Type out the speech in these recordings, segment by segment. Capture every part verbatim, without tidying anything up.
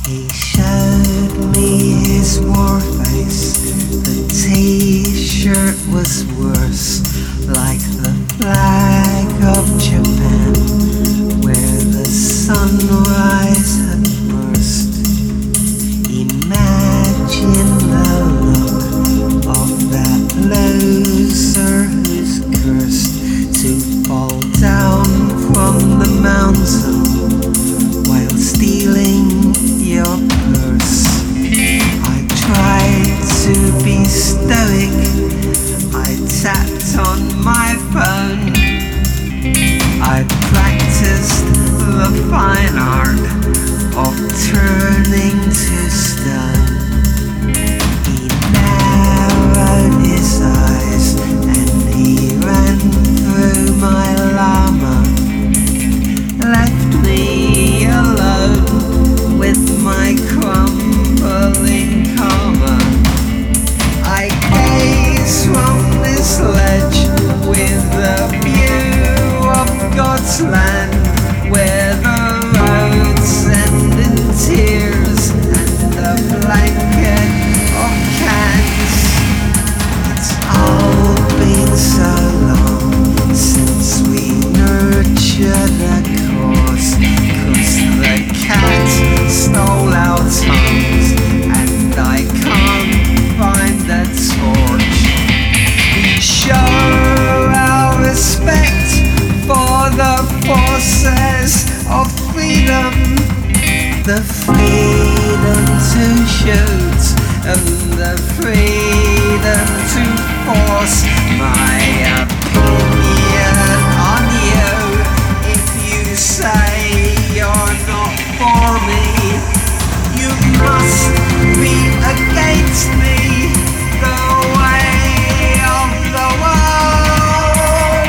He showed me his war face. The t-shirt was worse, like the flag of Japan, where the sunrise had burst. Imagine the look of that loser who's cursed to fall down from the mountain while stealing your purse. I tried to be stoic, I tapped on my phone. I practiced the fine art of turning to stone. He narrowed his eyes and he ran through my llama, left me alone with my crumbling karma. I gaze from this ledge with a view of God's land, where the roads end in tears and a blanket of cans. It's all been so long since we nurtured a cause, 'cause the cat stole our tongues and I can't find the torch. We show our respect for the forces of freedom, the freedom to shoot and the freedom to force my opinion on you. If you say you're not for me, you must be against me, the way of the world.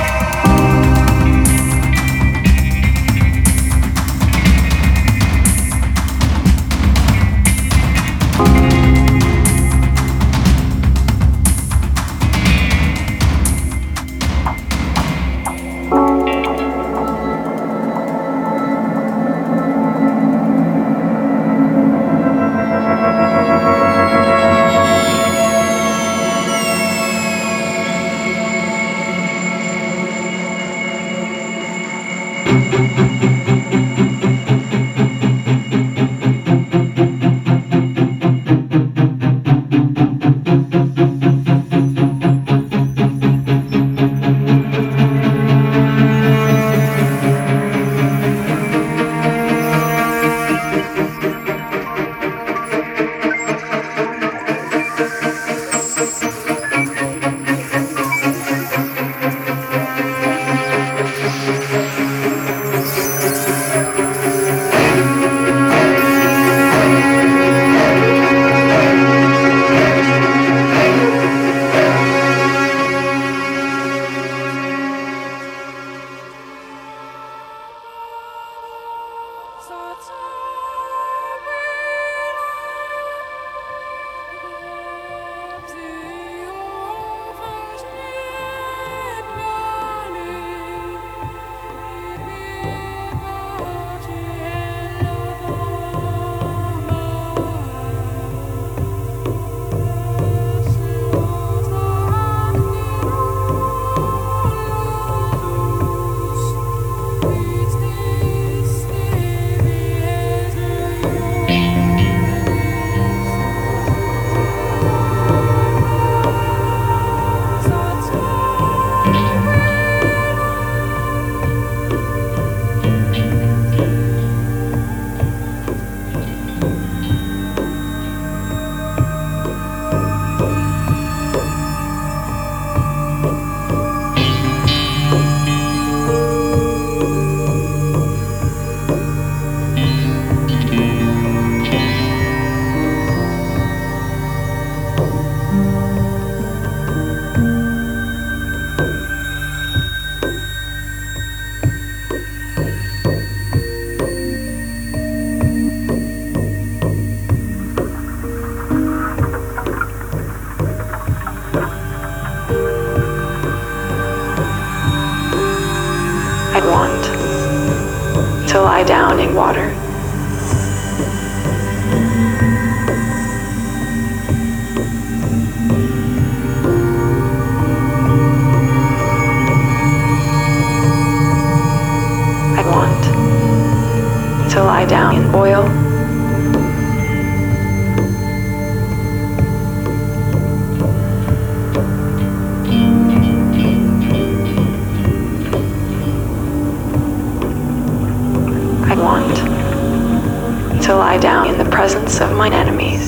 down in the presence of mine enemies.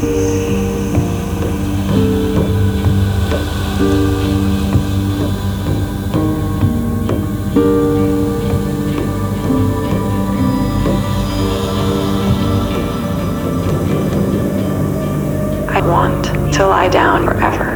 I want to lie down forever.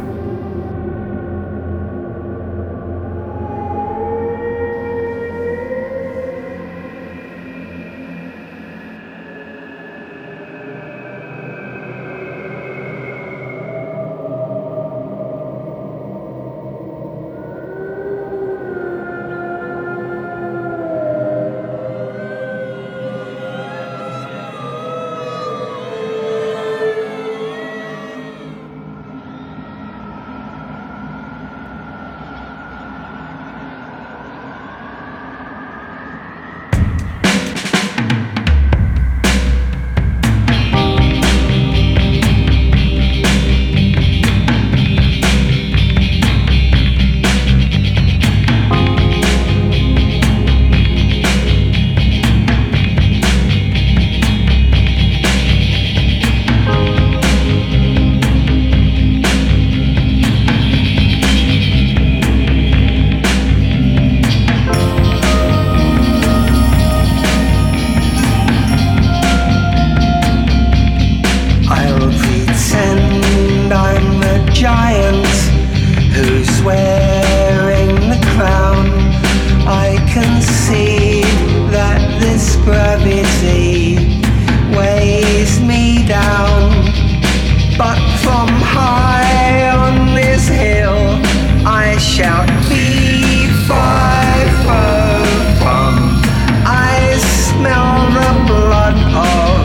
Gravity weighs me down, but from high on this hill I shall be far from. I smell the blood of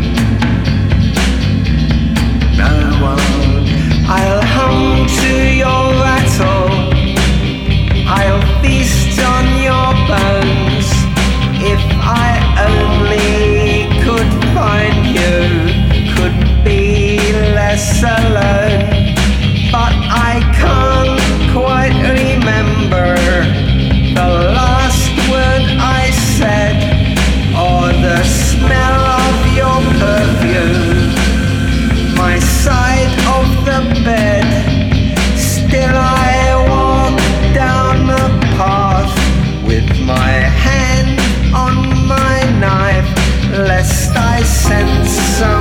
no one. I'll hum to your rattle, I'll feast on your bones. If I only could find you, could be less alone. But I can't quite remember the last word I said, or the smell of your perfume, my side of the bed. Still I walk down the path with my hand on my knife, lest I sense some